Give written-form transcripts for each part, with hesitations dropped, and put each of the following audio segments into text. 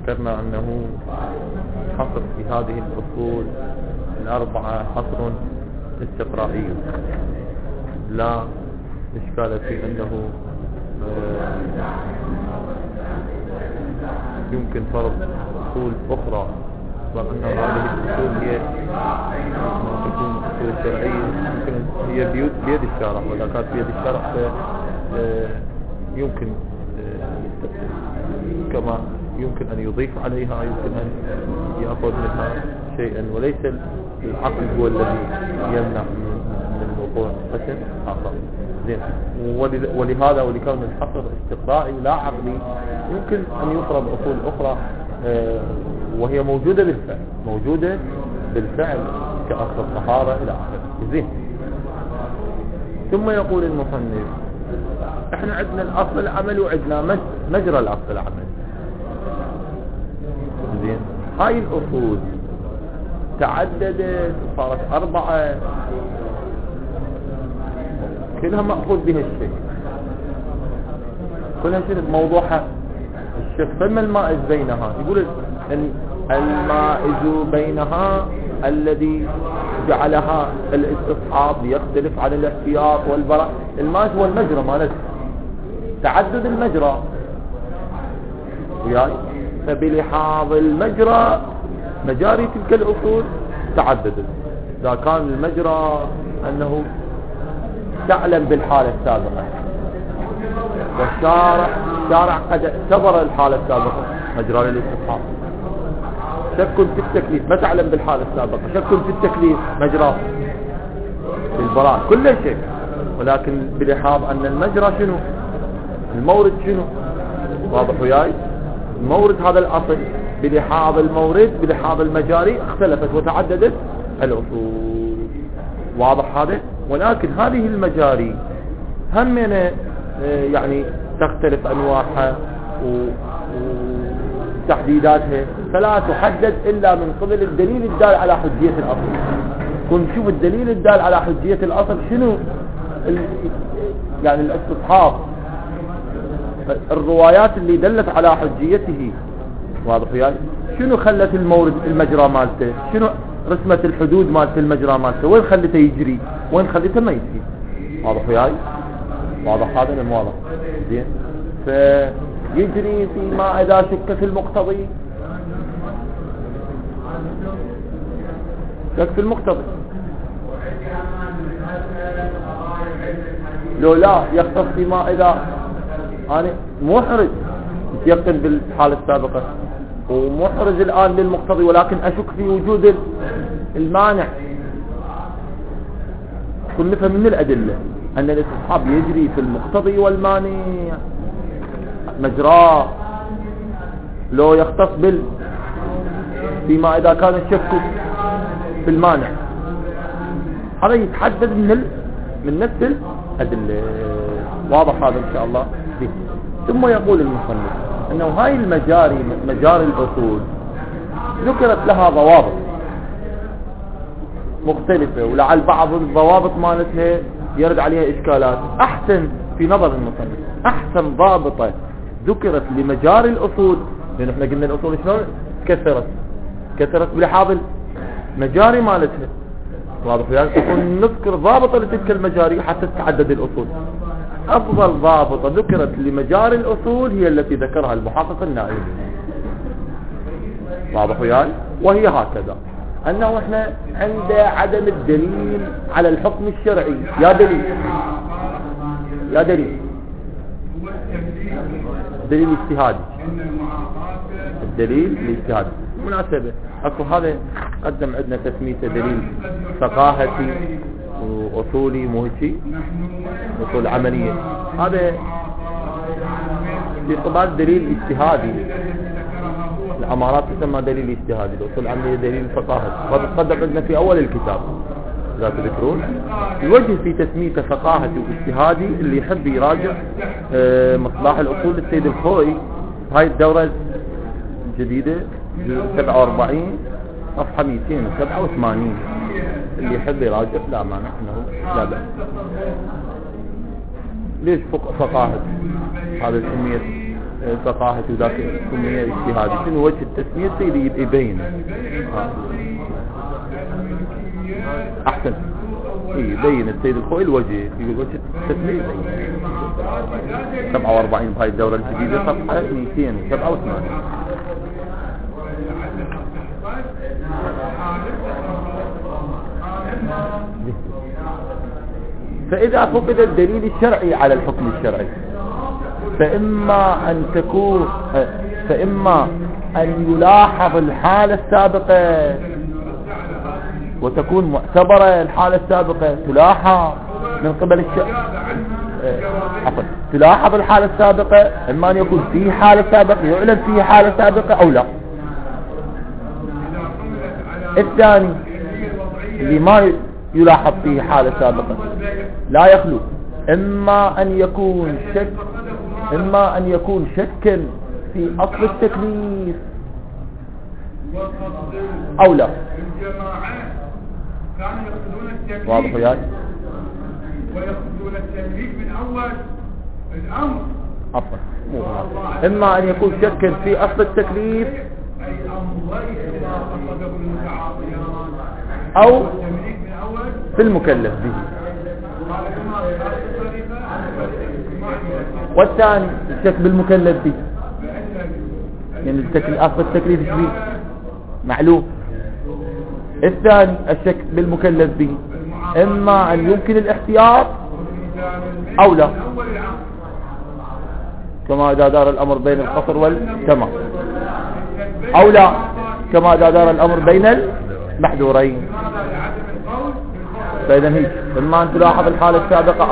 ذكرنا أنه حصر في هذه الأصول الأربعة حصر استقرائي، لا إشكال في أنه يمكن فرض أصول أخرى، وأن هذه الأصول هي تكون أصول شرعية يمكن هي بيد الشارع، وإذا كانت بيد الشارع يمكن كما يمكن أن يضيف عليها، يمكن أن يأخذ منها شيئا، وليس العقل هو الذي يمنع من وقوع قسم آخر. زين، ولهذا ولكون الحصر استقرائي لا عقلي يمكن أن يفرض أصول أخرى وهي موجودة بالفعل كأصل الطهارة إلى آخره. زين، ثم يقول المصنف احنا عندنا الأصل العمل وعندنا مجرى الأصل العمل. زين، هاي الأصول تعددت وصارت 4 كلها مأخوذ بها الشيء، كلها شيء موضوعها الشك. فما المائز بينها؟ يقول المائز بينها الذي جعلها الاستصحاب ليختلف عن الاحتياط والبراء. المائز هو المجرى مالته، تعدد المجرى وياي، فبلحاظ المجرى مجاري تلك الأصول تعددت. إذا كان المجرى أنه تعلم بالحالة السابقة، والشارع قد اعتبر الحالة السابقة مجرى للاستصحاب. شك في التكليف، ما تعلم بالحالة السابقة، شك في التكليف مجرى في البراء، كل شيء. ولكن بلحاظ أن المجرى شنو؟ المورد شنو؟ واضح وياي؟ المورد هذا الأصل، بلحاظ المورد بلحاظ المجاري اختلفت وتعددت الأصول. واضح هذا؟ ولكن هذه المجاري همنا يعني تختلف أنواعها وتحديداتها، فلا تحدد إلا من قبل الدليل الدال على حجية الأصل. كن شوف الدليل الدال على حجية الأصل شنو، يعني الاستصحاب، الروايات اللي دلت على حجيته. واضح يعني شنو خلت المورد المجرى مالته، شنو رسمة الحدود مالته المجرى مالته، وين خلته يجري وين خلته ما يجري. واضح يعني واضح هذا المواضح. زين، فيجري فيما إذا شك في المقتضي، شك في المقتضي لو لا يختص فيما إذا أنا محرج يتيقن بالحالة السابقة ومحرج الآن للمقتضي، ولكن أشك في وجود المانع. كل نفهم من الأدلة أن الاستصحاب يجري في المقتضي والمانع مجراه، لو يختص فيما إذا كان الشك في المانع. هذا يتحدد من نفس الأدلة. واضح هذا إن شاء الله. ثم يقول المصنف أنه هاي مجاري الأصول ذكرت لها ضوابط مختلفة، ولعل بعض الضوابط مالتها يرد عليها إشكالات. أحسن في نظر المصنف أحسن ضابطة ذكرت لمجاري الأصول، لأن احنا قلنا الأصول شلون كثرت بلحاظ المجاري مالتها. واضح يعني تكون نذكر ضابطة لتلك المجاري حتى تتعدد الأصول. أفضل ضابطة ذكرت لمجاري الأصول هي التي ذكرها المحقق النائب. واضح يعني، وهي هكذا أنه احنا عند عدم الدليل على الحكم الشرعي. يا دليل دليل اجتهادي، الدليل الاجتهادي. مناسبة اكو هذا قدم عندنا تسميته دليل فقاهتي وأصولي، مو هيك أصول عملية. هذا في قبال دليل اجتهادي، العمارات تسمى دليل اجتهادي، الأصول العملية دليل فقاهتي. هذا قدم عندنا في أول الكتاب إذا تذكرون. الوجه في تسميته فقاهتي واجتهادي اللي يحب يراجع مصباح الأصول للسيد الخوئي، هاي الدورة الجديدة 47 صفحة 287. اللي يحب يراجع لا مانع انه لا بأس. ليش فقاهة هذا سميت فقاهة وذاك سمية اجتهادي. شنو وجه التسمية؟ سيدي يبين احسن يبين السيد الخوي الوجه، يقول وجه التسمية يبين. 47 بهاي الدورة الجديدة صفحة 287. فإذا فقد الدليل الشرعي على الحكم الشرعي فإما أن يلاحظ الحالة السابقة وتكون معتبرة. الحالة السابقة تلاحظ من قبل تلاحظ الحالة السابقة، إما أن يكون فيه حالة سابقة يعلم فيه حالة سابقة أو لا. الثاني اللي ما يلاحظ فيه حالة سابقة لا يخلو إما أن يكون شكا في أصل التكليف أو لا. واضح وياي؟ ويقصدون التكليف من أول الأمر. إما أن يكون شكا في أصل التكليف أي أمر ما قصده المتعاطيان أو في المكلف به. والثاني الشك بالمكلف به، يعني أصل التكليف به معلوم. الثاني الشك بالمكلف به، إما أن يمكن الاحتياط أو لا، كما إذا دار الأمر بين القصر والتمام، أو لا كما إذا دار الأمر بين المحذورين. فإذا هيك إما أن تلاحظ الحالة السابقة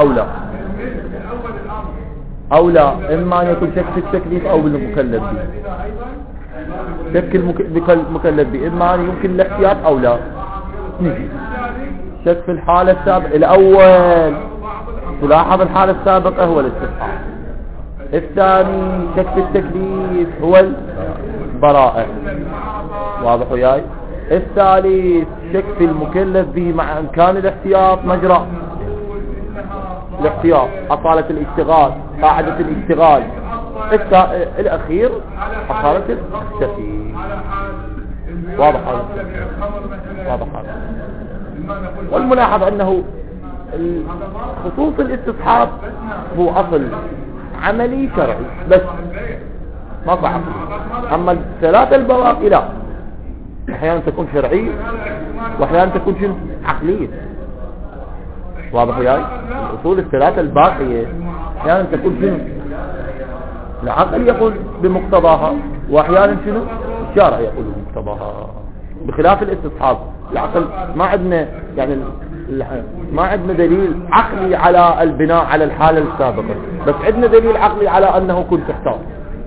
أو لا، إما أن يكون شك في التكليف أو بالمكلف به. شك المكلف به إما أن يمكن الاحتياط أو لا. نجي شك في الحالة السابقة. الأول تلاحظ الحالة السابقة هو الاستصحاب. الثاني شك في التكليف هو البراءة. واضح وياي؟ الثالث شك في المكلف به مع إمكان الاحتياط مجرى الاحتياط، أصالة الاشتغال، قاعدة الاشتغال. الأخير أصالة الشفي. واضح هذا؟ واضح هذا. والملاحظ أنه خصوص الاستصحاب هو أصل عملي شرعي بس ما صعب. أما الثلاثة البواقي لا، أحيانا تكون شرعية وأحيانا تكون شنو عقلية. واضح وياي؟ الأصول الثلاثة الباقية أحيانا تكون شنو العقل يقول بمقتضاها، وأحيانا شنو الشارع يقول بمقتضاها، بخلاف الاستصحاب. العقل ما عندنا يعني ما عندنا دليل عقلي على البناء على الحالة السابقة، بس عندنا دليل عقلي على أنه كنت تحتاط.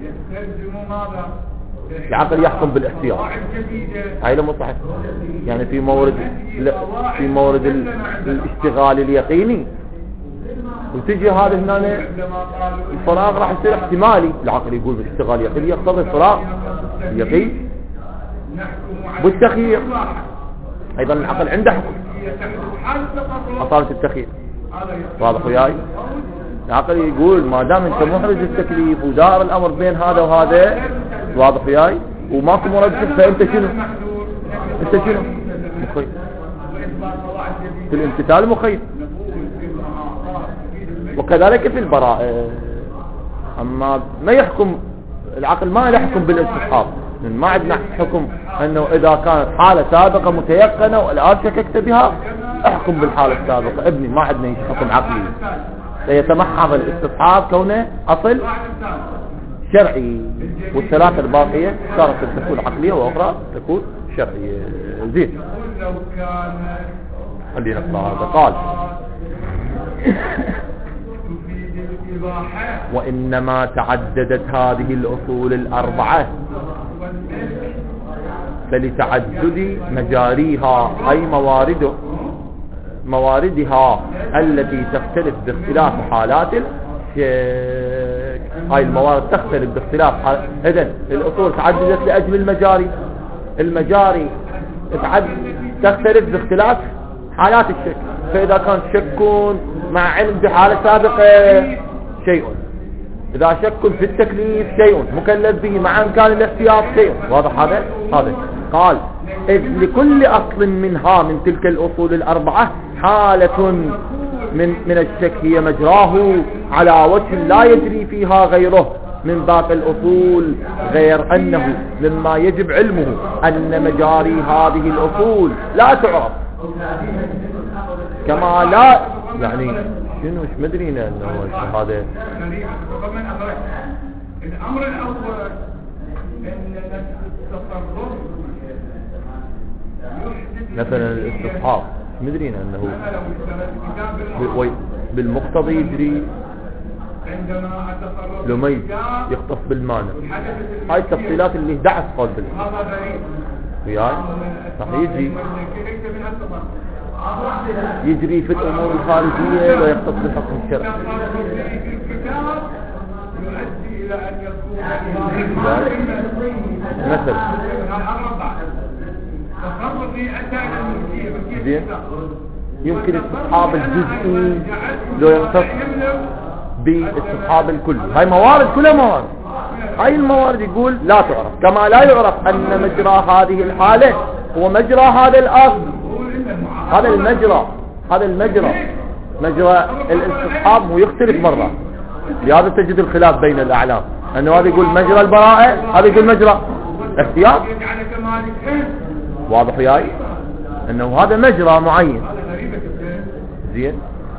العقل يحكم بالاحتياط. هاي لما صحيح يعني في مورد الاشتغال اليقيني، وتجي هذا هنا الفراغ راح يصير احتمالي. العقل يقول بالاشتغال يقيني يقتضي الفراغ يقين. بالتخيير ايضا العقل عنده حكم أصالة التخيير. واضح وياي؟ العقل يقول ما دام انت محرز التكليف ودار الامر بين هذا وهذا، واضح وياي، وماكو مرجح، فانت شنو؟ انت شنو؟ مخير في الامتثال، مخير. وكذلك في البراءة. اما ما يحكم العقل، ما يحكم بالاستصحاب، ما عندنا حكم انه اذا كانت حالة سابقة متيقنة والان شككت بها احكم بالحالة السابقة. ابني ما عندنا حكم عقلي، سيتمحض الاستصحاب كونه اصل شرعي، والثلاثة الباقية صارت تكون عقلية واخرى تكون شرعية. زين خلينا نقرأ هذا. قال وإنما تعددت هذه الأصول الأربعة فلتعدد مجاريها أي مواردها التي تختلف باختلاف حالات الشك. هاي الموارد تختلف باختلاف إذن الأصول تعددت لأجل المجاري تختلف باختلاف حالات الشك. فإذا كان شك مع علم بحالة سابقة شيء، إذا شك في التكليف شيء مكلف به مع إمكان الاحتياط شيء. واضح هذا؟ قال إذ لكل أصل منها من تلك الأصول الأربعة حالة من الشك هي مجراه على وجه لا يجري فيها غيره من باقي الأصول، غير أنه مما يجب علمه أن مجاري هذه الأصول لا تعرف، كما لا يعني شنو مش مدرينا أنه هذا الأمر الأول أن التصرف مثلا الاستصحاب مدرينا أنه بالمقتضي يجري لو ما يختص بالمانع. هاي التفصيلات اللي 11 قول بالله وياي صح يجري في الأمور الخارجية ويختص بالحكم الشرعي. يؤدي إلى أن يكون مثلا زين يمكن استصحاب الجزئي لو يختص باستصحاب الكل. هاي موارد كلها موارد. هاي الموارد يقول لا تعرف، كما لا يعرف أن مجرى هذه الحالة هو مجرى هذا الأصل. هذا المجرى مجرى الاستصحاب هو يختلف مرة، لهذا تجد الخلاف بين الأعلام، أنه هذا يقول مجرى البراءة، هذا يقول مجرى احتياط. واضح وياي أنه هذا مجرى معين زين،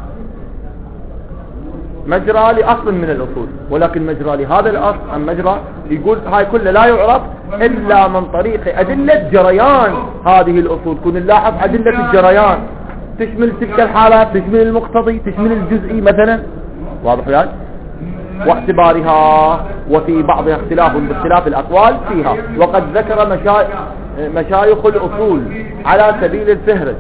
مجرى لأصل من الأصول، ولكن مجرى لهذا الأصل أم مجرى يقول هاي كله لا يعرف إلا من طريق أدلة جريان هذه الأصول. كن نلاحظ أدلة الجريان تشمل تلك الحالات، تشمل المقتضي، تشمل الجزئي مثلا. واضح وياي؟ واعتبارها وفي بعضها اختلاف باختلاف الأقوال فيها. وقد ذكر مشايخ الأصول على سبيل الفهرس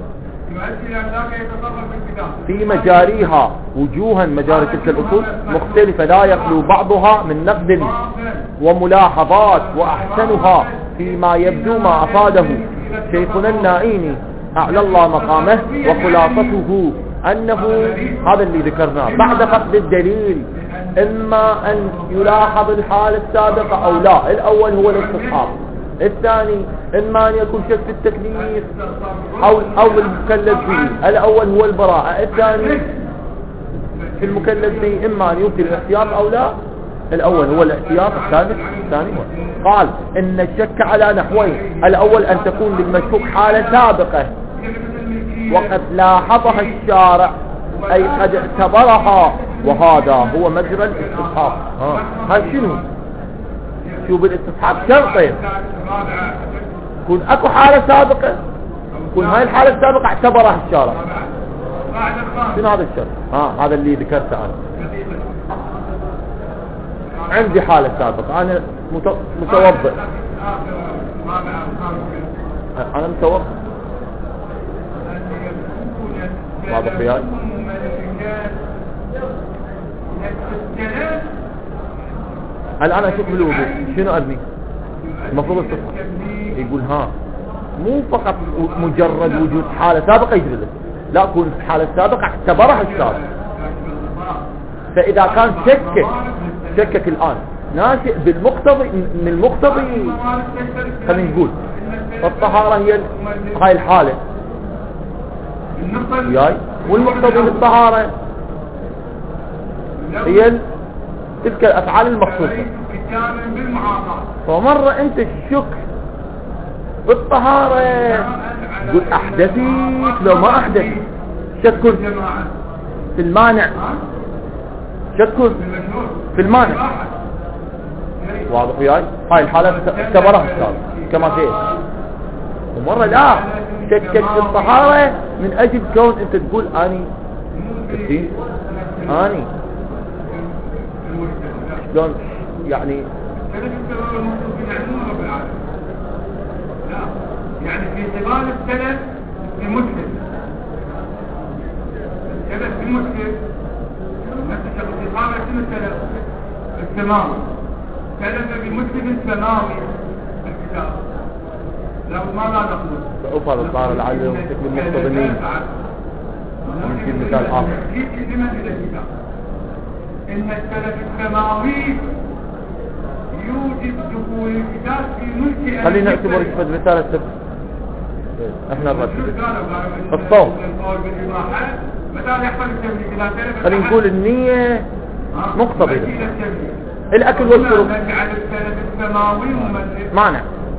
في مجاريها وجوها مجاري تلك الأصول مختلفة لا يخلو بعضها من نقد وملاحظات، وأحسنها فيما يبدو ما أفاده شيخنا النائيني أعلى الله مقامه، وخلاصته أنه هذا اللي ذكرناه بعد فقد الدليل إما أن يلاحظ الحالة السابقة أو لا. الأول هو الاستصحاب، الثاني إما أن يكون شك في التكليف أو المكلف به. الأول هو البراءة، الثاني في المكلف به إما أن يمكن الاحتياط أو لا. الأول هو الاحتياط، الثاني هو. قال إن الشك على نحوين: الأول أن تكون للمشكوك حالة سابقة وقد لاحظها الشارع أي قد اعتبرها، وهذا هو مجرى الاستصحاب. هاي شنو؟ شو بالاستصحاب شرطين: كون اكو حالة سابقة، كون هاي الحالة السابقة اعتبرها الشارع. شنو هذا الشرط؟ هذا اللي ذكرته انا. عندي حالة سابقة، انا متوضئ، انا متوضئ. واضح وياي؟ الآن أشوف بالوضوء شنو أبني؟ المفروض التصحى يقول مو فقط مجرد وجود حالة سابقة يجري له، لا، كون حالة سابقة اعتبرها الشارع. فإذا كان شكك الآن ناشئ بالمقتضي، من المقتضي خلينا نقول الطهارة هي هاي الحالة وياي، والمقتضي للطهارة هي تلك الأفعال المخصوصة. فمرة أنت الشك بالطهارة قل أحدثت لو ما أحدث، شك في المانع، شك في المانع. واضح وياي؟ هاي الحالة اعتبرها الشارع كما فيه. ومرة لا، شكك في الطهارة من أجل كون أنت تقول أني شلون يعني في اعتبار السلف المسلم، السلف المسلم نفس الاستقامة اسم السلف السماوي، سلف بمسلم السماوي الكتاب. لو ماذا نقول؟ فأفضل صار العلم ومسك بالمقتضنين. يمكن مثال آخر إن السلف السماوي يوجد دخول الكتاب في ملك. خلينا نعتبر مثال السبب. احنا الرجل الصوم. خلينا نقول النية مقتضية. الأكل والشرب معنى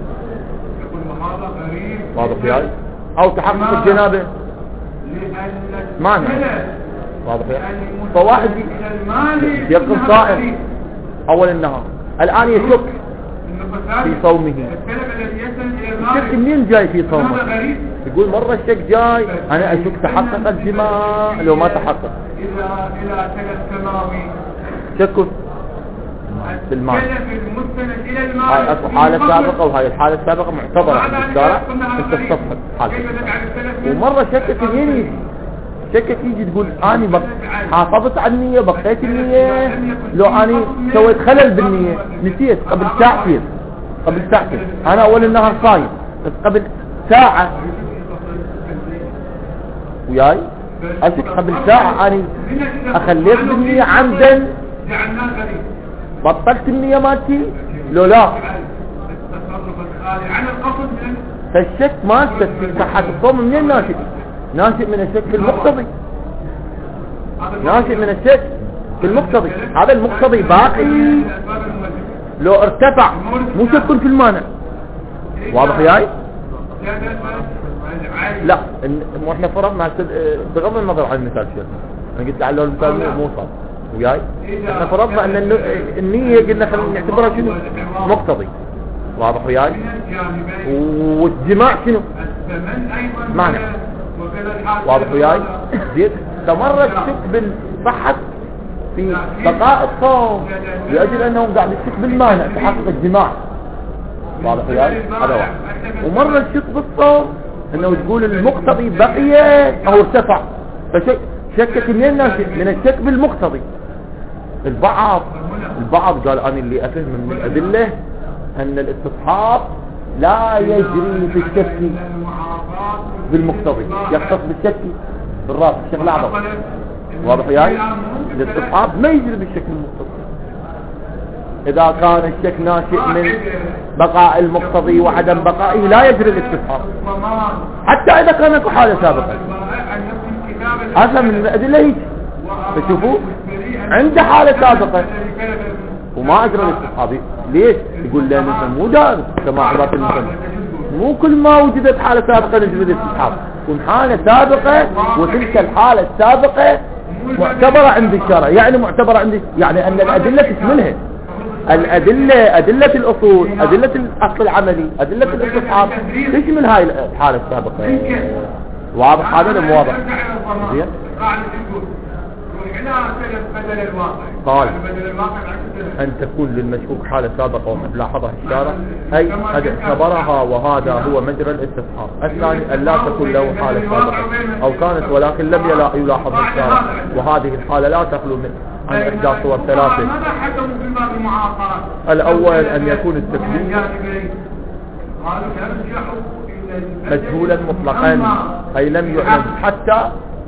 واضح ياي، أو تحقق الجنابة معنى واضح ياي. فواحد يقوم صائم أول النهار الآن يشك في صومه. الشك منين جاي في صومه؟ يقول مرة الشك جاي أنا أشك تحقق الجماع لو ما تحقق. شك في المال. هاي أكو حالة سابقة وهاي الحالة السابقة معتبرة عند الشارع انت تصفح حالة. ومرة شكك يجي شكك يجي تقول أنا حافظت على النية بقيت النية لو أنا سويت خلل بالنية نسيت قبل ساعتين أنا أول النهار صايم بس قبل ساعة وياي أشك قبل ساعة أنا أخليت بالنية عمدا بطلت النية مالتي لو لا. فالشك مالتك في صحة الصوم منين ناشئ؟ ناشئ من الشك في المقتضي. ناشئ من الشك في المقتضي. هذا المقتضي باقي لو ارتفع مو شك في المانع. واضح ياي؟ لا مو احنا فرضنا بغض النظر عن المثال شيء انا قلت على المثال مو صار وياي. احنا فرضنا ان النية قلنا خلينا نعتبرها شنو مقتضي. واضح وياي. والجماع شنو معنى واضح وياي. زين استمر الشك بالصحة في بقاء الصوم لأجل أنه قاعد يشك بالمانع تحقق الجماع. واضح وياي. هذا واحد. ومرة الشك بالصوم أنه تقول المقتضي بقي أو ارتفع. فشكك منين ناشئ؟ من الشك بالمقتضي. البعض قال أنا اللي أفهم من الأدلة أن الاستصحاب لا يجري في الشك بالمقتضي، يختص بالشك بالراس الشيخ الأعظم. واضح يعني الاستصحاب ما يجري بالشك المقتضي. إذا كان الشك ناشئ من بقاء المقتضي وعدم بقائه لا يجري الاستصحاب حتى إذا كانت حالة سابقة. هذا من الأدلة هيك. فشوفوا عند حالة سابقة وما أجرى الاستصحاب. ليش؟ يقول لنا مو دارس كما عبارة المثل مو كل ما وجدت حالة سابقة نجري الاستصحاب. تكون حالة سابقة وتلك الحالة السابقة معتبرة عند الشرع. يعني معتبرة عند يعني أن الأدلة تشملها. الأدلة أدلة الأصول أدلة الأصل العملي أدلة الاستصحاب تشمل هاي الحالة السابقة. واضح هذا ولا مو واضح؟ زين قال أن تكون للمشكوك حالة سابقة وقد لاحظها الشارع أي قد اعتبرها وهذا هو مجرى الاستصحاب. الثاني أن لا تكون له حالة سابقة أو كانت ولكن لم يلاحظها الشارع وهذه الحالة لا تخلو من عن إحدى صور ثلاثة. الأول أن يكون التكليف مجهولا مطلقا أي لم يعلم حتى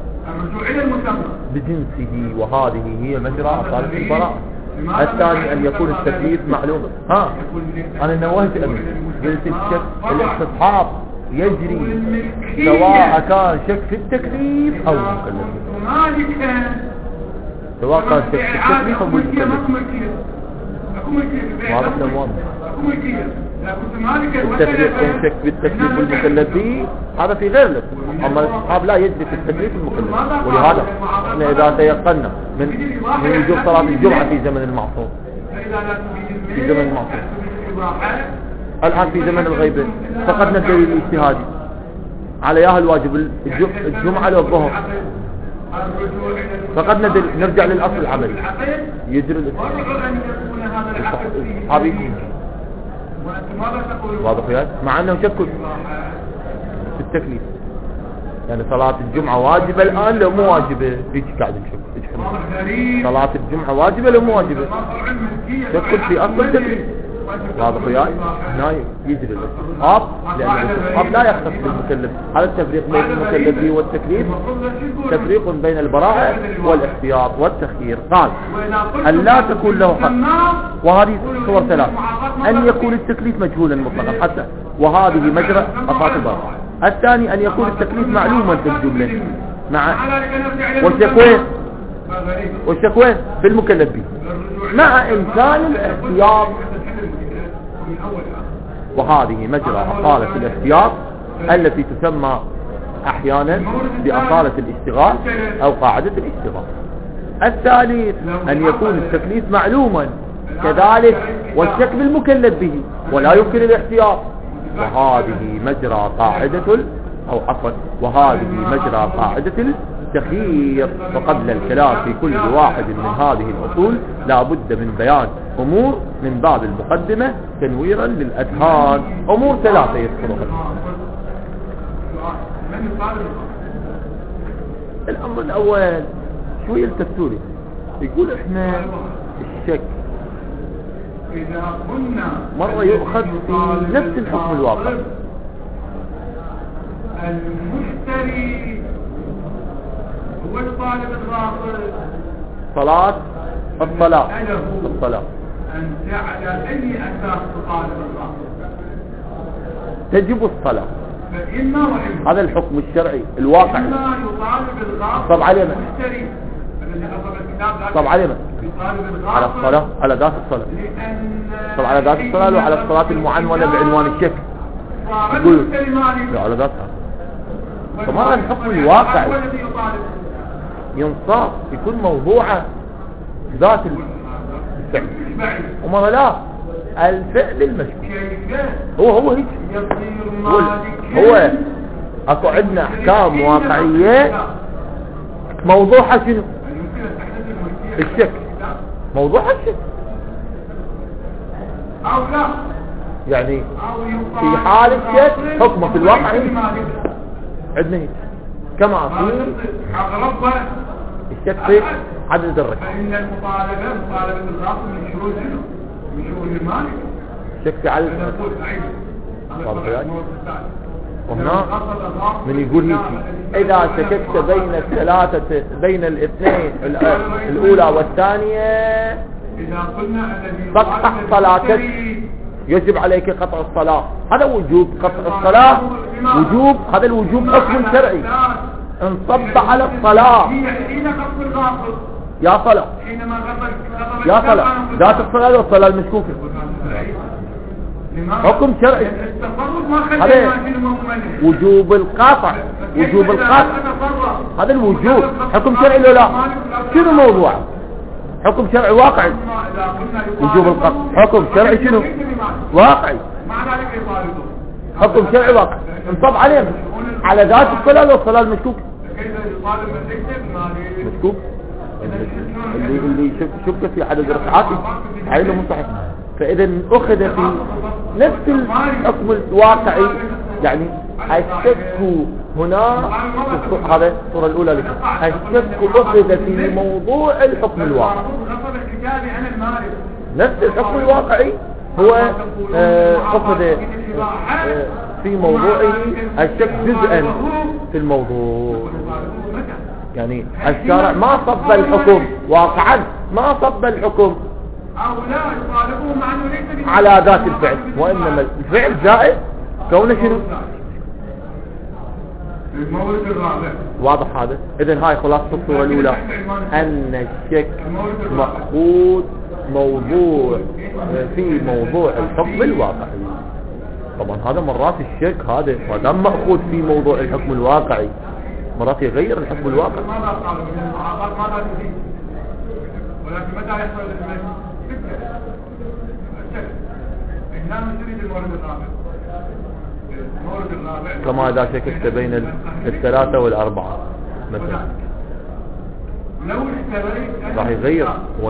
بجنسه وهذه هي مجرى أصالة البراءة. الثاني أن يكون التكليف معلوما. أنا نوهت أمي قلت الشك الاستصحاب يجري سواء كان شك في التكليف أو المكلف. سواء كان شك في التكليف أو المكلف. واضح لهم التكليف كون شك بالتكليف والمكلفين هذا في غير الاستصحاب. أما الاستصحاب لا يجري في التكليف والمكلف. ولهذا احنا إذا تيقنا من وجوب صلاة الجمعة في زمن المعصوم في زمن المعصوم الآن في زمن الغيبة فقدنا الدليل الاجتهادي على ياها الواجب الجمعة للظهر فقدنا دليل نرجع للأصل العملي يجري الاستصحاب. واضح يا مع أنه شكل في التكليف. يعني صلاة الجمعة واجبة الآن لو مو واجبة هيك قاعد نشوف صلاة الجمعة واجبة لو مو واجبة شكل في أصل التكليف. واضح وياي؟ هنا يجري الاستصحاب، لأن الاستصحاب لا يختص بالمكلف. هذا التفريق بين المكلف والتكليف تفريق بين البراءة والاحتياط والتخيير. قال أن لا تكون له حق، وهذه صور ثلاث: أن يكون التكليف مجهولا مطلقا حتى، وهذه مجرى أفات البراءة. الثاني أن يكون التكليف معلوما في الجملة مع والشكوى بالمكلف به مع إمكان الاحتياط، وهذه مجرى أصالة الاحتياط التي تسمى أحيانا بأصالة الاشتغال أو قاعدة الاشتغال. الثالث أن يكون التكليف معلوما كذلك والشك بالمكلف به ولا يمكن الاحتياط، وهذه مجرى قاعدة وهذه مجرى قاعدة التخيير. وقبل الكلام في كل واحد من هذه الأصول لا بد من بيان أمور من باب المقدمة تنويرا للأذهان. أمور ثلاثة يذكرها. الأمر الأول شوية التفسيري، يقول إحنا الشك مرة يؤخذ في نفس الحكم الواقع. المشتري هو الطالب الغاصب. الصلاة أنت على أي أساس طالب الغاصب؟ تجب الصلاة، فإما وإما هذا الحكم الشرعي الواقع. إما يطالب الغاصب طب على من؟ طب على من؟ على الصلاة، على ذات الصلاة. طب على ذات الصلاة وعلى الصلاة المعنونة بعنوان الشك يقول لا على ذاتها. فمرة الحكم الواقعي ينصاف يكون موضوعه ذات الفعل، ومرة لا الفعل المشكوك. هو هيك هو اكو عندنا احكام واقعية موضوعها شنو؟ الشك. موضوعها الشك او لا، يعني في حال الشك حكمه في الواقع عندنا هيك كما في الشك في عدد الركعات. فإن المطالبة مطالبة الغاصب من شروط من شروط المالك. الشك في عدد الركعات. وهنا من يقول هيك: إذا شككت بين الثلاثة بين الاثنين الأولى والثانية تقطع صلاتك، يجب عليك قطع الصلاة. هذا وجوب قطع الصلاة، وجوب هذا الوجوب حكم شرعي انصب على الصلاة. يا صلاة يا صلاة ذات الصلاة والصلاة المشكوكة حكم شرعي. هذا وجوب القطع، وجوب القطع هذا الوجوب حكم شرعي لو لا شنو موضوع؟ حكم شرعي واقعي. وجوب القطع حكم شرعي شنو؟ واقعي. حكم شرعي واقعي انصب عليه على ذات الصلاة والصلاة المشكوكة. مشكوك اللي شك في عدد ركعاته عينه مو صحيح. فإذا أخذ في نفس الحكم الواقعي، يعني الشك هنا هذا الصورة الأولى لك. الشك أخذ في موضوع الحكم الواقعي. نفس الحكم الواقعي هو أخذ في موضوعه الشك جزءا في الموضوع. يعني الشارع ما صب الحكم واقعا، ما صب الحكم على ذات الفعل، وإنما الفعل زائد كونه شنو؟ المورد الرابع. واضح هذا؟ إذن هاي خلاصة الصورة الأولى أن الشك مأخوذ موضوع في موضوع الحكم الواقعي. طبعا هذا مرات الشك هذا ما دام مأخوذ في موضوع الحكم الواقعي مرات يغير الحكم الواقعي. ولكن متى يحصل كما إذا شككت بين الثلاثة والأربعة مثلا راح يغير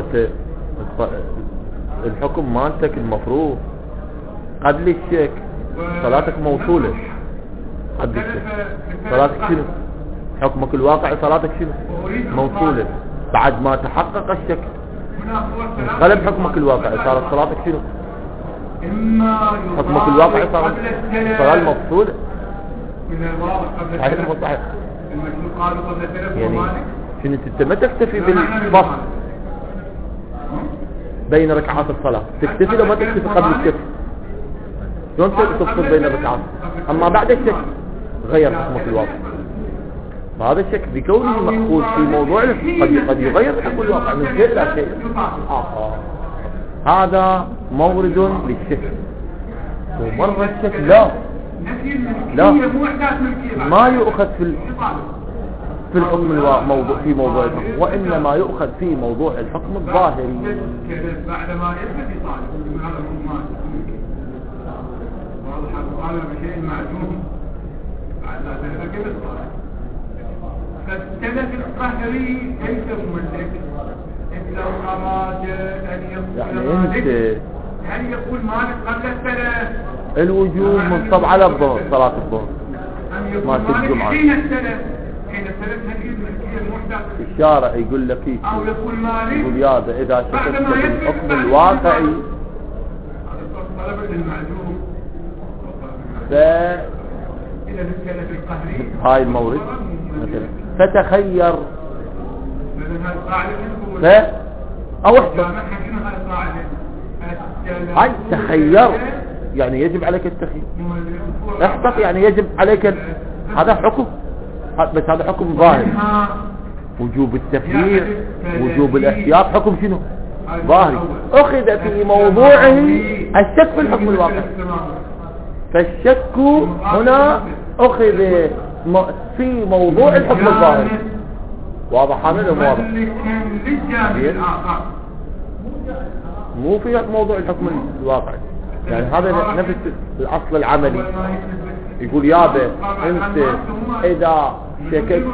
الحكم مالتك. المفروض قبل الشك صلاتك موصولة. قبل الشك صلاتك شنو؟ حكمك الواقعي صلاتك شنو؟ موصولة. بعد ما تحقق الشك انقلب حكمك الواقعي صارت صلاتك شنو؟ إما حكمك الواقعي صار المفصول من الواقع قبل صحيح المصحيح المشروع قالوا قبل التلف يعني ومالك شنو انت ما تكتفي بالفصل بين ركعات الصلاة، تكتفي لو ما تكتفي قبل الشك شلون تفصل بين الركعات؟ اما بعد الشك غير حكمك الواقع. هذا الشك بكونه مأخوذ في موضوع قد يغير حكم الواقع من شيء إلى شيء آخر. هذا مورد للشك. ومرة الشك لا ما يؤخذ في الحكم الموضوع في موضوع الحكم، وإنما يؤخذ في موضوع الحكم الظاهري. بعد ما يثبت يطالب من هذا الحكم واضح قال بشيء معلوم بعد لا تثبت الصالح. فالتلف القهري ليس مملك إذ لو أراد أن يقول مالك هل يقول مالك قبل التلف الوجوب منصب على الظهر صلاة الظهر ما تجمع حين التلف هل يدرك المحدث الشارع يقول لك أو يقول مالك يقول يابا إذا شكت بالحكم الواقعي هذا طلب للمعلوم إذا التلف القهري هاي المورد مثلا فتخير او احتر هاي تخير يعني يجب عليك التخيير، احتر يعني يجب عليك هذا حكم، بس هذا حكم ظاهر. وجوب التخيير وجوب الاحتياط حكم شنو ظاهري، اخذ في موضوعه الشك في الحكم الواقعي. فالشك هنا اخذ في موضوع الحكم الظاهري. واضح هذا ولا مو واضح؟ مو في موضوع الحكم الواقعي. يعني هذا نفس الاصل العملي. يقول يابا انت اذا شككت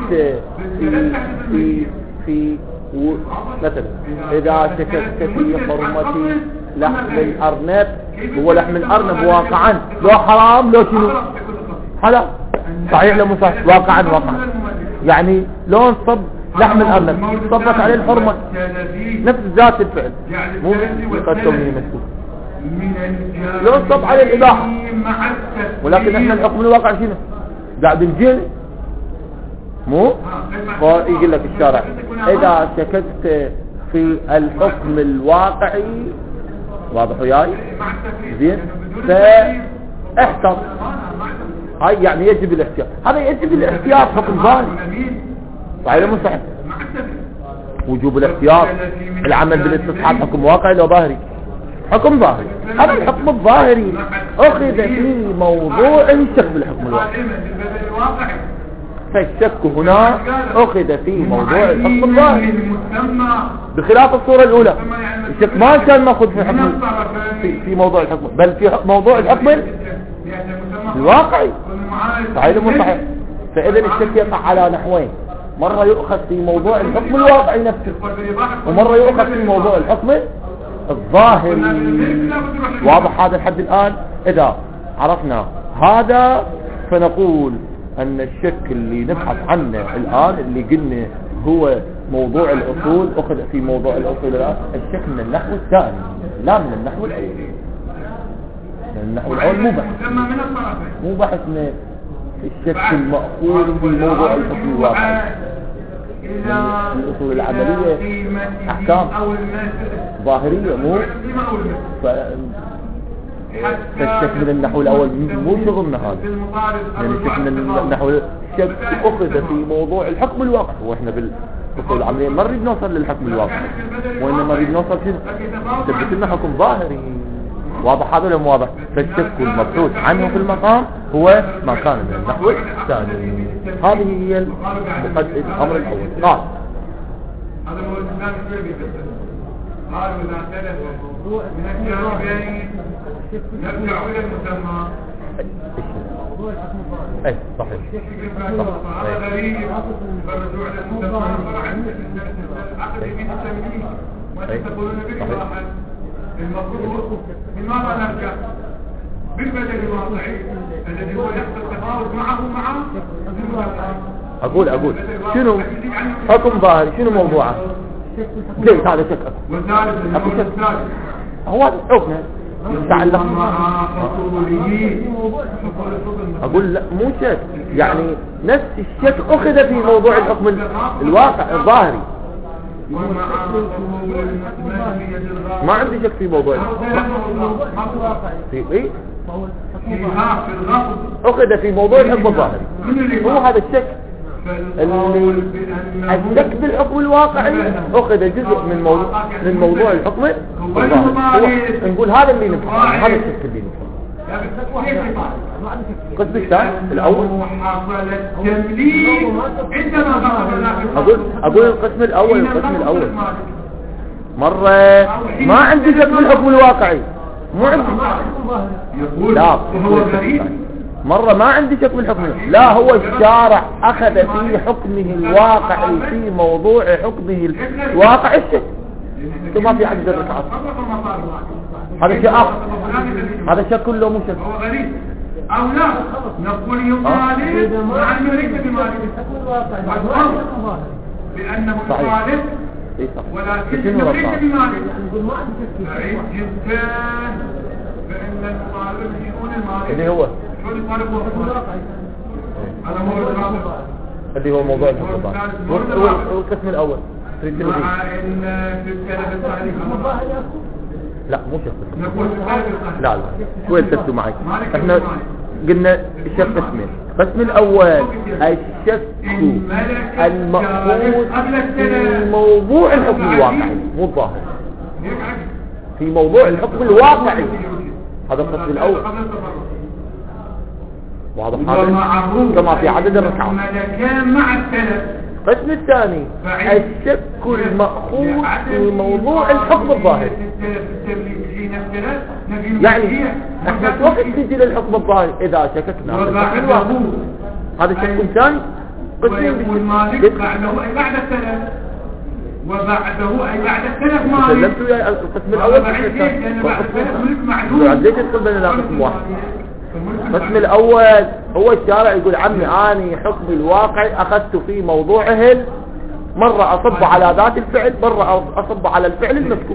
في مثلا اذا شككت في حرمة لحم الارنب، هو لحم الارنب واقعا لو حرام لو شنو حلال صحيح لو مو صحيح واقعا يعني لو انصب لحم الارنب صبت عليه الحرمة نفس ذات الفعل مو قد كونه مسكوت لو انصب عليه الاباحة، ولكن احنا الحكم الواقع شنو قاعد الجن مو يقول لك الشارع اذا شككت في الحكم الواقعي واضح وياي زين فاحتر. هاي يعني يجب الاحتياط، هذا يجب الاحتياط حكم ظاهري صحيح مو صحيح؟ وجوب الاحتياط العمل بالاستصحاب حكم واقعي لو ظاهري حكم ظاهري. هذا الحكم الظاهري اخذ في موضوع الشك بالحكم الواقعي. فالشك هنا اخذ في موضوع الحكم الظاهري بخلاف الصورة الاولى. الشك ما كان ماخذ في حكم في موضوع الحكم بل في موضوع الحكم الواقعي صحيح مو صحيح؟ فاذا الشك يقع على نحوين، مرة يؤخذ في موضوع الحكم الواقعي نفسه ومرة يؤخذ في موضوع الحكم الظاهري. واضح هذا الحد الآن؟ إذا عرفنا هذا فنقول أن الشك اللي نبحث عنه الآن اللي قلنا هو موضوع الأصول أخذ في موضوع الأصول الآن الشك من النحو الثاني لا من النحو الأول. من النحو الأول مو بحث من الشك المأخوذ في موضوع الحكم الواقعي. الأصول العملية أحكام ظاهرية مو فالشك من النحو الأول مو شغلنا هذا. يعني الشك من النحو الشك أخذ في موضوع الحكم الواقعي، وإحنا بالأصول العملية ما نريد نوصل للحكم الواقعي وإنما نريد نوصل شنو ثبت لنا حكم ظاهري. واضح هذا ولا مو واضح؟ فالشك المبحوث عنه في المقام هو ما كان من النحو الثاني. هذه هي الأمر الأول. قال هذا هو الإسلام الشيء قالوا إذا اختلف من الجانبين يرجع إلى المسمى. اي صحيح هذا غريب فالرجوع إلى المسمى العقد من التمييز وتقولون بالواحد المفروض لماذا نرجع بالبدل الواقعي الذي هو يحصل التفاوت معه اقول شنو حكم ظاهري شنو موضوعه؟ ليش هذا شك؟ اكو شك هو هذا حكمه تعلق. اقول لا مو شك، يعني نفس الشك اخذ في موضوع الحكم الواقع الظاهري. ما عندي شك في موضوع في ايه اخذ في موضوع الحكم الظاهري. هو هذا الشك اللي الشك بالحكم الواقعي اخذ جزء من موضوع الحكم الظاهري. نقول هذا اللي نفهم، هذا الشك اللي نفهم. القسم الثاني الاول اقول القسم الاول مرة ما عندي شك بالحكم الواقعي، مو عندي. لا مرة ما عندي شك بالحكم، لا هو الشارع اخذ في حكمه الواقعي في موضوع حكمه الواقعي الشك كما في عدد الركعات. هذا شيء آخر، هذا شك كله مو شك. هو غريب او لا نقول يطالب عنه ليس بمالك بانه يطالب ولكنه ليس بمالك. بعيد جدا، فان المطالب يكون المالك اللي هو شو يطالب هذا هو اللي هو موضوع الحكم. والقسم الاول مع ان في الكلام التعريف لا مو شك. لا شوي التفتوا معي. احنا قلنا الشك قسمين. القسم الاول الشك المأخوذ في موضوع الحكم الواقعي مو الظاهر، في موضوع الحكم الواقعي. هذا القسم الاول واضح، هذا كما في عدد الركعات. مع الثلاث. القسم الثاني الشك المأخوذ في موضوع الحكم الظاهري. يعني احنا وقت نجي للحكم الظاهري اذا شككنا في الحكم الواقعي، هذا شك ثاني. قسمين بالشك بعد الثلاث، وبعده اي بعد الثلاث مالك. سلمتوا يا القسم الاول والقسم الثاني. عديت تدخل بين قسم واحد. القسم الاول هو الشارع يقول عمي اني حكم الواقعي اخذت في موضوعه، مرة اصب على ذات الفعل، مرة اصب على الفعل المشكوك.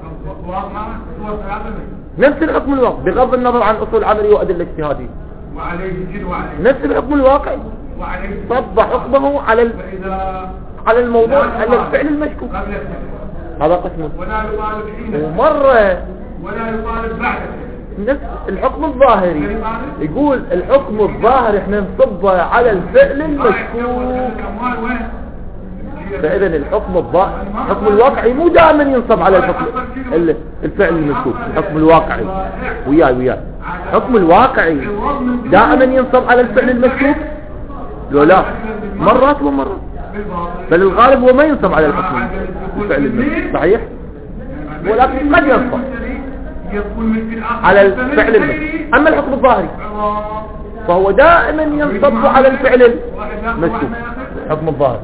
نفس الحكم الواقعي بغض النظر عن اصول عملي وادله اجتهاديه. نفس الحكم الواقعي صب حكمه على الموضوع على الفعل المشكوك. هذا قسم. ومرة ولا يطالب بعد نفس الحكم الظاهري يقول الحكم الظاهري احنا نصبه على الفعل المشكوك. فاذا الحكم الواقعي مو دائما ينصب على الفعل المشكوك. الحكم الواقعي وياي الحكم الواقعي دائما ينصب على الفعل المشكوك لو لا مرات ومرات، بل الغالب هو ما ينصب على الفعل المشكوك. صحيح، ولكن قد ينصب على الفعل المشكوك. اما الحكم الظاهري فهو دائما ينصب على الفعل المشكوك. الحكم الظاهري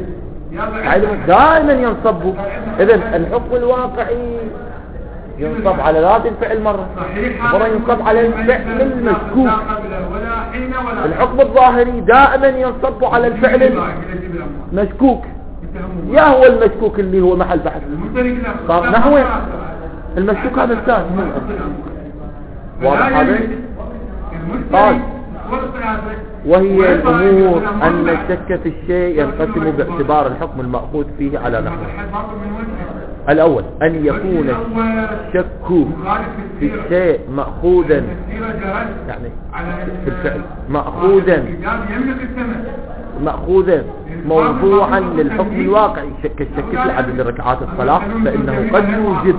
دائما ينصب. اذا الحكم الواقعي ينصب على ذات الفعل مرة ينصب على الفعل المشكوك. الحكم الظاهري دائما ينصب على الفعل المشكوك، يا هو المشكوك اللي هو محل بحث صار نحو المشكوك هذا الثاني. واضح هذا؟ قال وهي الأمور أن الشك في الشيء ينقسم باعتبار الحكم المأخوذ فيه على نحو. الأول أن يكون الشك في الشيء مأخوذا، يعني في الفعل مأخوذا موضوعا للحكم الواقعي كالشك في عدد ركعات الصلاة، فإنه قد يوجد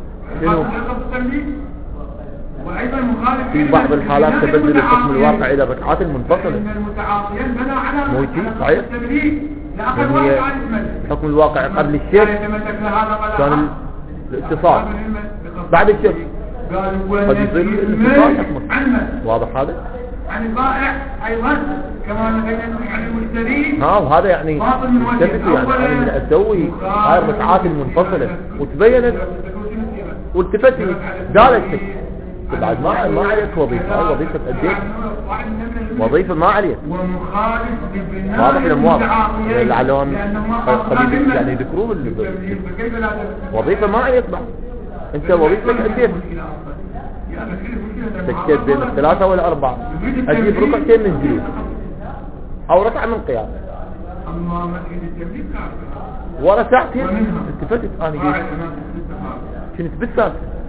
في بعض الحالات تبدل الحكم الواقعي إلى الركعات المنفصلة. موجي صحيح، هي الحكم الواقعي قبل الشك كان الاتصال، بعد الشك قد يصير الاتصال حكمه. واضح هذا؟ عن البائع ايضا كما نقول عن المشتري. وهذا يعني التفتوا، يعني انا من اسوي هاي الركعات المنفصله وتبينت والتفت قالت شك بعد ما عليك وظيفه، هاي وظيفه اديت وظيفه ما عليك. واضح لهم واضح لعلهم قبيل يعني يذكروه وظيفه ما عليك بعد، انت وظيفتك اديت شكيت بين الثلاثة والأربعة، أجيب ركعتين من جلوس أو ركعة من قيام. أما مسجد التبليغ وركعتين التفتت أنا قلت كنت بالسادس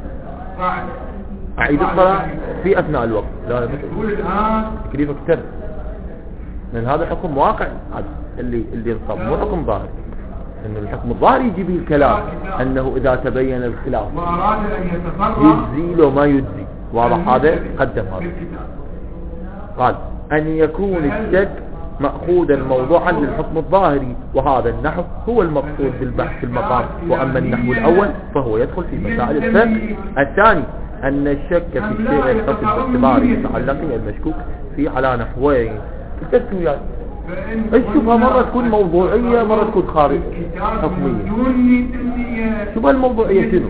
أعيد الصلاة في أثناء الوقت. لا تكليف اكتر من هذا حكم واقع اللي ينصب، مو حكم ظاهري. إنه الحكم الظاهري يجي به الكلام أنه إذا تبين الخلاف يجزي له ما يجزي. واضح هذا؟ قدم هذا. قال أن يكون الشك مأخوذا موضوعا للحكم الظاهري، وهذا النحو هو المقصود بالبحث في المقام. وأما النحو الأول فهو يدخل في مسائل الفقه. الثاني أن الشك في الشيء يتصل باعتبار متعلقه المشكوك فيه على نحوين. التسويات الشبهة مرة تكون موضوعية، مرة تكون خارج حكمية. شبهة الموضوعية شنو؟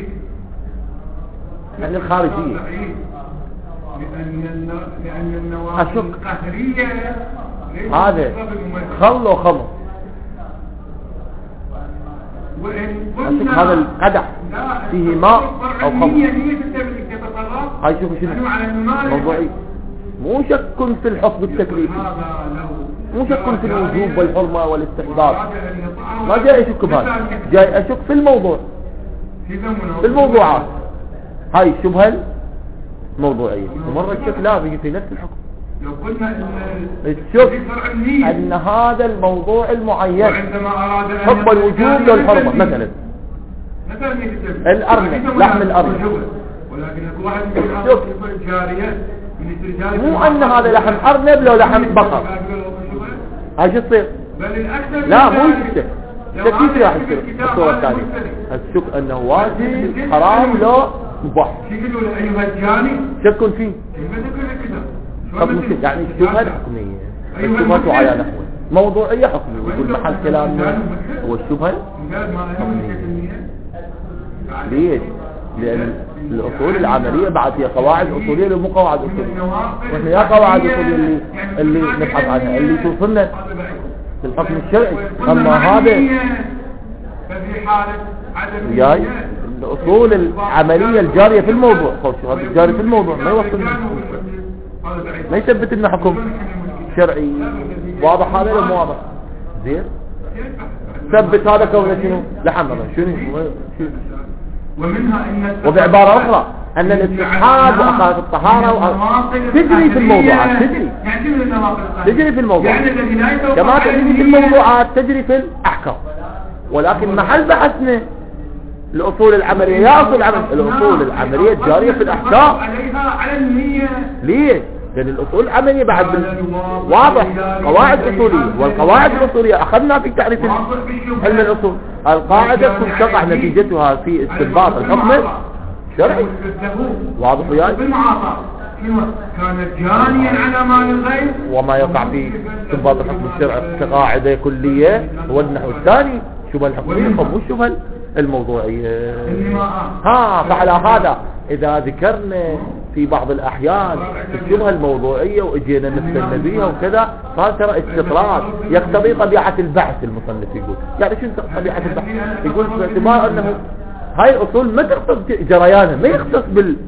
يعني الخارجية. لأن النواقض القهرية هذا خل وخمر. أشك هذا القدح فيه ماء أو خمر. هاي شوفوا شنو موضوعي. مو شك في الحكم التكليفي، مو شك في الوجوب والحرمة والاستحباب، ما جاي أشك بهذا، جاي أشك في الموضوع، في الموضوعات. هاي الشبهة الموضوعية. ومرة الشك لا بيجي في نفس الحكم. لو قلنا الشك أن هذا الموضوع المعين حكم الوجوب والحرمة. مثلا الأرنب، لحم الأرنب، ولكن واحد من جارية مو أن هذا لحم أرنب لو لحم بقر هاي شو تصير؟ لا مو الشك. الشك يصير راح يصير الصورة الثانية. الشك أنه واجب حرام لو مباح. شك فيه حكم الشك. يعني الشبهة الحكمية، الشبهة على نحو موضوعية حكمية. يقول محل كلامنا هو الشبهة الحكمية. ليش؟ لأن الأصول العملية بعد هي قواعد أصولية مو قواعد أصولية. وإحنا يا قواعد أصولية اللي نبحث عنها اللي توصلنا في الحكم الشرعي. أما هذا جاي الأصول العملية الجارية في الموضوع. هذا الجاري في الموضوع ما يوصلنا، ما يثبت لنا حكم شرعي. واضح هذا ولا مو واضح؟ زين ثبت هذا كونه شنو؟ لحم شنو؟ وبعبارة أخرى أن الاستحاد وأخلاق الطهارة تجري في الموضوعات، تجري في الموضوعات كما تجري في الموضوعات تجري في الأحكام. ولكن محل بحثنا الأصول العملية. يا أصول العملية، الأصول العملية الجارية في الأحكام. ليه؟ لأن الأصول العملية بعد واضح قواعد أصولية، والقواعد الأصولية أخذنا في تعريف علم الأصول. القاعدة تقع نتيجتها في استنباط الحكم الشرعي. واضح وياي؟ كان جانيا على مال الغير، وما يقع في استنباط الحكم الشرعي كقاعدة كلية هو النحو الثاني. شبه الحكمية مو شبه الموضوعية. فعلى هذا إذا ذكرنا في بعض الأحيان الشبهة الموضوعية وإجينا نستنى بيها وكذا، قال ترى استطراد يقتضي طبيعة البحث. المصنف يقول يعني شو طبيعة البحث؟ يقول باعتبار أنه هاي الأصول ما تختص جريانها، ما يختص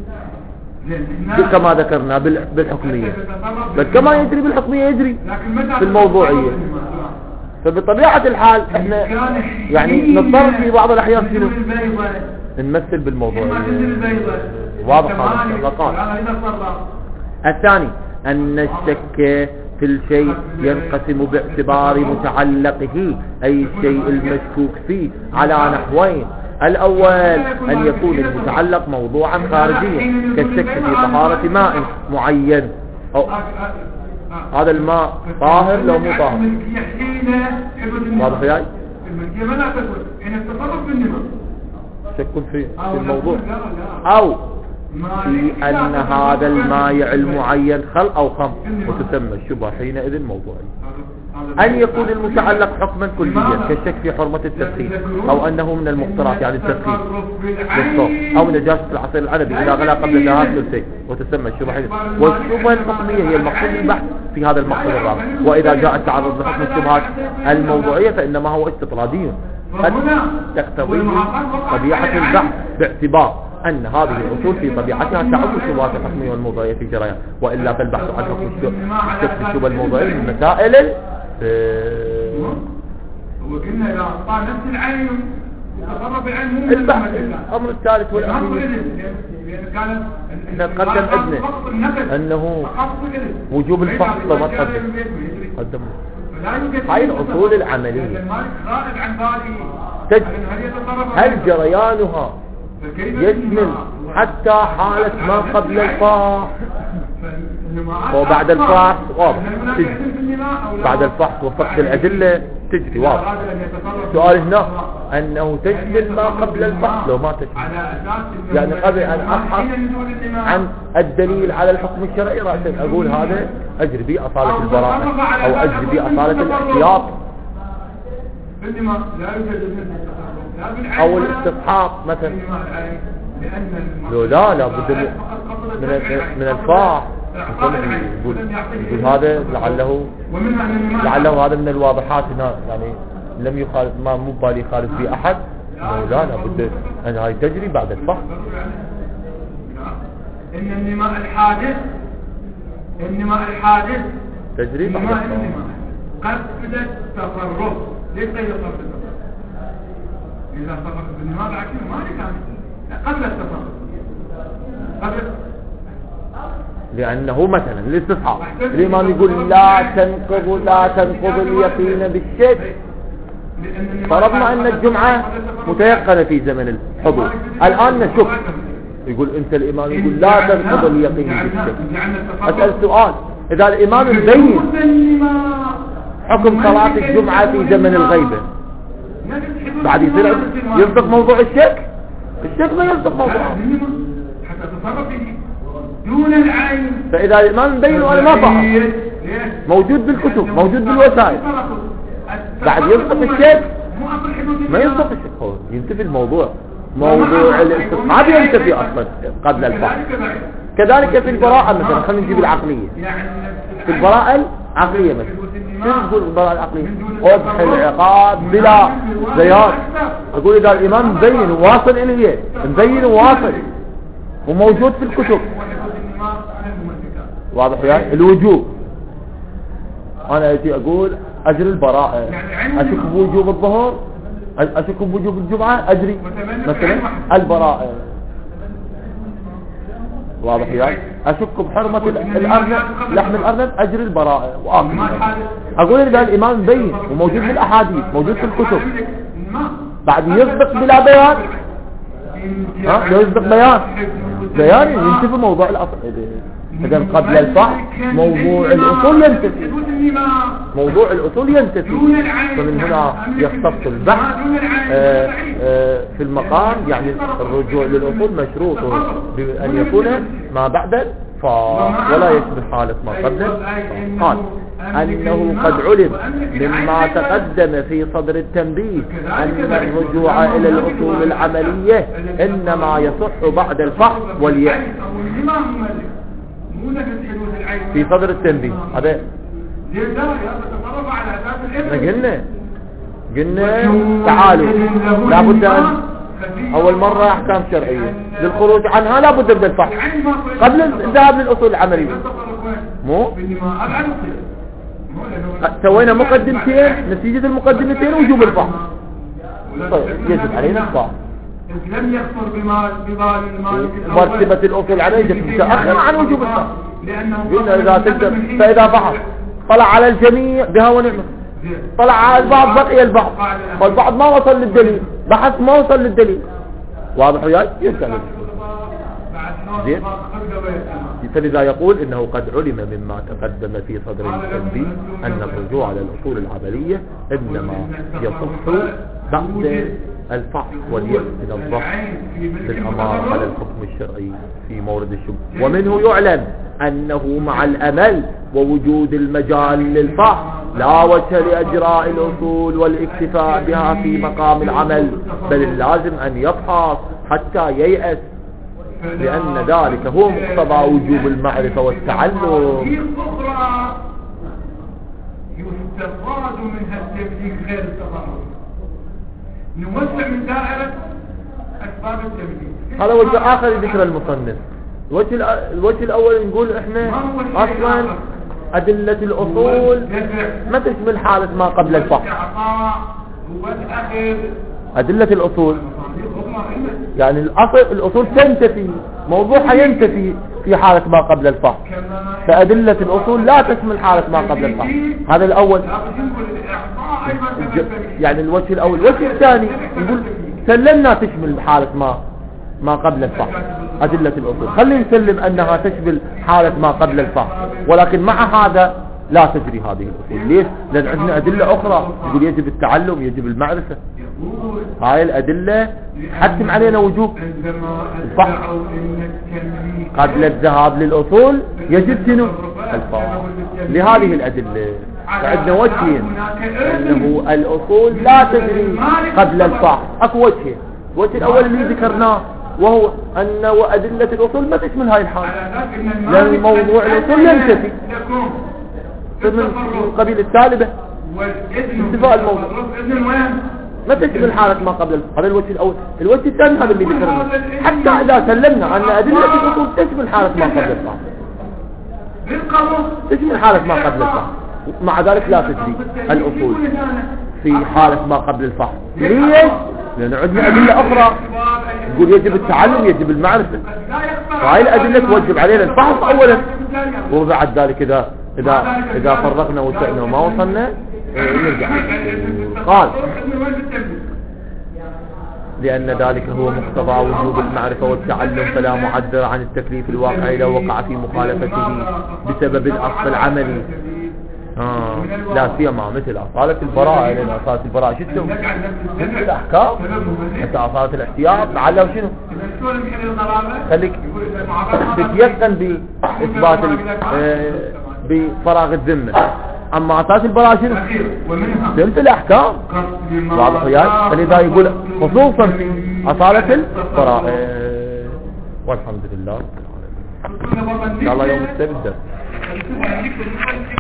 كما ذكرنا بالحكمية، بل كما يجري بالحكمية يجري في الموضوعية. فبطبيعة الحال احنا يعني نضطر في بعض الأحيان شنو نمثل بالموضوعية. واضح هذا. الثاني أن الشك في الشيء ينقسم باعتبار متعلقه أي الشيء المشكوك فيه على نحوين. الأول أن يكون المتعلق موضوعا خارجيا كالشك في طهارة ماء معين، أو هذا الماء طاهر لو مو طاهر. واضح ياي؟ شك في الموضوع، أو في أن هذا الماء المعين خل أو خمر، وتسمى الشبهة حينئذ موضوعي. أن يكون المتعلق حكما كليا كالشك في حرمة التدخين، أو أنه من المفطرات يعني التدخين بالصوت، أو نجاسة العصير العنبي إذا غلى قبل ذهاب ثلثين، وتسمى الشبهة حينئذ. والشبهة الحكمية هي المقصود بالبحث في هذا المقصد الرابع. وإذا جاء التعرض لحكم الشبهات الموضوعية فإنما هو استطرادي قد تقتضي طبيعة البحث باعتبار أن هذه الأصول في طبيعتها تعم الشبهات الحكمية والموضوعية في جريان، وإلا فالبحث عن حكم الشبهة الموضوعية من مسائل وقلنا إذا أعطى نفس العين وتصرف العين مو البحث. الأمر الثالث والأخير نقدم عندنا أنه وجوب الفحص لما تقدم هاي الأصول العملية هل جريانها يشمل حتى حالة ما قبل الفحص وبعد الفحص واضح تجري، بعد الفحص وفقد الأدلة تجري واضح. سؤال هنا أنه تشمل ما قبل الفحص لو ما تشمل، يعني قبل أن أبحث عن الدليل على الحكم الشرعي رأسا أقول هذا أجري به أصالة البراءة أو أجري به أصالة الاحتياط أو الاستصحاب مثلا. لا بد من الفاح يقول هذا لعله هذا من الواضحات هنا، يعني لم يخالف ما مو بالي خالف في أحد. لا بد أن هاي تجري بعد الفحص. إن النماء الحادث تجري بعد الفحص قبل التصرف. ليش قيد قبل التصرف؟ إذا صرف بالنماء العكس ما كان قبل التصرف لأنه مثلا الاستصحاب الإمام يقول لا تنقض اليقين بالشك. فرضنا أن الجمعة متيقنة في زمن الحضور، الآن نشك، يقول أنت الإمام يقول لا تنقض اليقين بالشك. أسأل سؤال، إذا الإمام مبين حكم صلاة الجمعة في زمن الغيبة بعد يصير يصدق موضوع الشك ما يصدق موضوع حتى تصرف دون العين. فإذا الإمام مبين وأنا ما فهم موجود بالكتب موجود بالوسائل بعد يصدق الشك ما يصدق الشك، هو ينتفي الموضوع، موضوع الاستصحاب ينتفي أصلا قبل الفحص. كذلك في البراءة مثلا، خلينا نجيب العقلية. في البراءة العقلية مثلا شو تقول البراءة العقلية؟ أضح العقاب بلا زياد. أقول إذا الإمام مبين وواصل إليه مبين وواصل وموجود في الكتب واضح يعني الوجوب، أنا أتي أقول أجري البراءة، أشك بوجوب الظهر، أشك بوجوب الجمعة، أجري مثلا البراءة واضح يعني. أشك بحرمة الأرنب لحم الأرنب، أجري البراءة وآخر. أقول إذا الإمام مبين وموجود في الأحاديث موجود في الكتب بعد يصدق بلا بيان، لو يصدق بيان ينتفي موضوع الأصل. إذا قبل الفحص موضوع الأصول ينتفي، فمن هنا يختص البحث في المقام، يعني الرجوع للأصول مشروط بأن يكون ما بعد الفحص ولا يشبه حالة ما قبل. قال أنه قد علم مما تقدم في صدر التنبيه أن الرجوع إلى الأصول العملية إنما يصح بعد الفحص واليأس. في صدر التنبيه هذا قلنا تعالوا لابد أن أول مرة أحكام شرعية للخروج عنها لابد من الفحص قبل الذهاب للأصول العملية. مو سوينا مقدمتين، نتيجة المقدمتين وجوب الفحص، طيب يجب علينا الفحص. لم يخطر ببال مرتبة الأصول العملية متأخر عن وجوب الفحص. قلنا إذا تقدر فإذا فحص طلع على الجميع بها ونعمة، طلع على البعض بقي البعض، والبعض ما وصل للدليل، بحث ما وصل للدليل، واضح وياي؟ يمكن زين. فلذا يقول إنه قد علم مما تقدم في صدر التنبيه أن الرجوع على الأصول العملية إنما يصح بعد الفحص واليأس من الضغط بالأمارة على الحكم الشرعي في مورد الشبهة. ومنه يعلم أنه مع الأمل ووجود المجال للفحص لا وجه لإجراء الأصول والاكتفاء بها في مقام العمل، بل اللازم أن يفحص حتى ييأس، لأن ذلك هو مقتضى وجوب المعرفة والتعلم. أخرى يستفاد منها التبليغ غير التضرر، نوسع من دائرة أسباب التمييز. هذا وجه آخر ذكر المصنف. الوجه الأول نقول إحنا أصلا أدلة الأصول ما تشمل حالة ما قبل الفحص. أدلة الأصول يعني الأصول تنتفي، موضوعها ينتفي في حالة ما قبل الفحص، فأدلة الأصول لا تشمل حالة ما قبل الفحص. هذا الأول يعني الوجه الأول. الوجه الثاني يقول سلمنا تشمل حالة ما قبل الفحص أدلة الأصول، خلينا نسلم أنها تشمل حالة ما قبل الفحص، ولكن مع هذا لا تجري هذه الأصول. ليش؟ لأن عندنا أدلة أخرى يقول يجب التعلم، يجب المعرفة. هاي الأدلة حتم علينا وجوب الفحص قبل الذهاب للأصول، يجب شنو؟ الفحص لهذه الأدلة. فعندنا وجهين، أنه الأصول لا تجري قبل الفحص. أكو وجهين. الوجه الأول اللي ذكرناه وهو أن أدلة الأصول ما تشمل هاي الحالة، لأن موضوع الأصول ينتفي من قبيل السالبة انتفاء الموضوع، ما تشمل حالة ما قبل الفحص. هذا الوجه الأول. الوجه الثاني هذا اللي ذكرناه، حتى إذا سلمنا أن أدلة الأصول تشمل حالة ما قبل الفحص، تشمل حالة ما قبل الفحص، مع ذلك لا تجري الأصول في حالة ما قبل الفحص. ليش؟ لأن عندنا أدلة أخرى يقول يجب التعلم، يجب المعرفة، فهاي الأدلة توجب علينا الفحص أولا، وبعد ذلك إذا فرقنا وسعنا وما وصلنا نرجع. قال لأن ذلك هو مقتضى وجوب المعرفة والتعلم، فلا معذر عن التكليف الواقعي لو وقع في مخالفته بسبب الأصل العملي. لا سيما مثل أصالة البراءة، لأن أصالة البراءة شو تسوي؟ مثل الأحكام، مثل أصالة الاحتياط تعلم شنو؟ خليك تتيقن بإثبات بفراغ الذمة. أما أصالة البراءة شنو؟ مثل الأحكام، واضح وياي؟ فلذا يقول خصوصا في أصالة البراءة. والحمد لله إن شاء الله يوم السبت.